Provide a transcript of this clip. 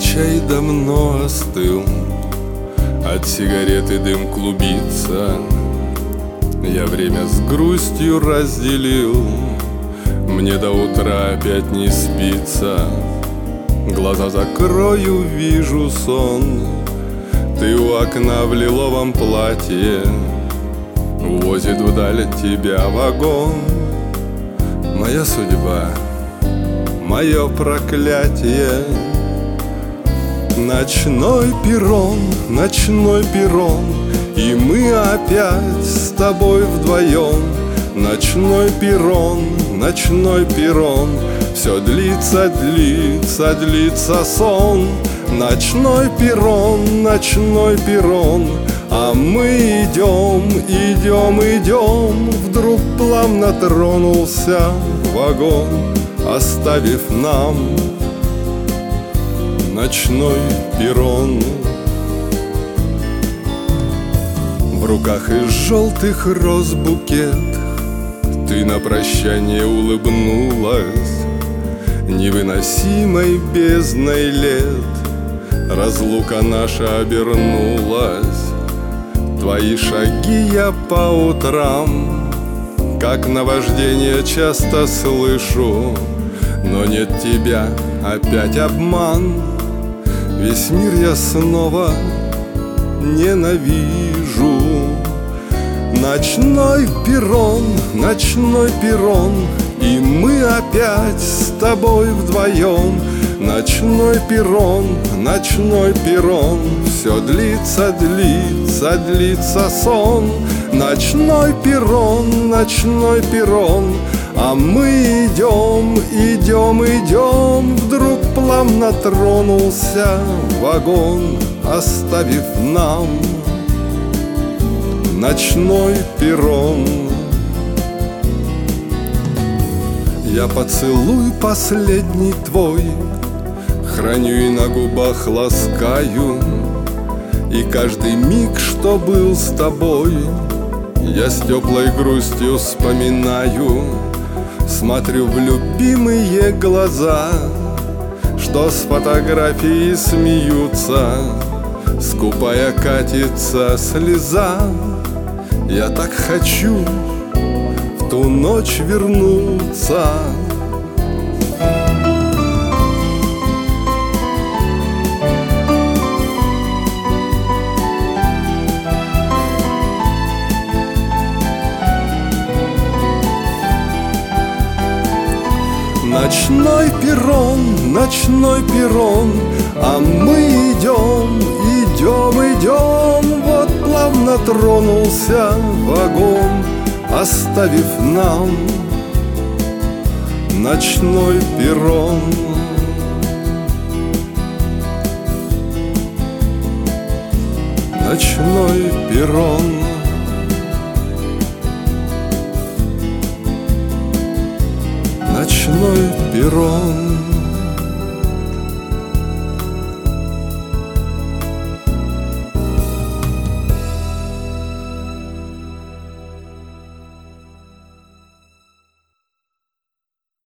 чай давно остыл, от сигареты дым клубится. Я время с грустью разделил, мне до утра опять не спится. Глаза закрою, вижу сон, ты у окна в лиловом платье, увозит вдаль тебя вагон. Моя судьба, мое проклятие. Ночной перрон, и мы опять с тобой вдвоем. Ночной перрон, все длится, длится, длится сон. Ночной перрон, а мы идем, идем, идем. Вдруг плавно тронулся вагон, оставив нам ночной перрон. В руках из желтых роз букет, ты на прощание улыбнулась. Невыносимой бездной лет разлука наша обернулась. Твои шаги я по утрам, как наваждение, часто слышу. Но нет тебя, опять обман. Весь мир я снова ненавижу. Ночной перрон, и мы опять с тобой вдвоем. Ночной перрон, все длится, длится, длится сон. Ночной перрон, а мы идем, идем, идем. Вдруг плавно тронулся вагон, оставив нам ночной перрон. Я поцелуй последний твой храню и на губах ласкаю. И каждый миг, что был с тобой, я с теплой грустью вспоминаю. Смотрю в любимые глаза, что с фотографии смеются. Скупая катится слеза. Я так хочу в ту ночь вернуться. Ночной перрон, а мы идем, идем, идем. Вот плавно тронулся вагон, оставив нам ночной перрон. Ночной перрон. Ночной перрон.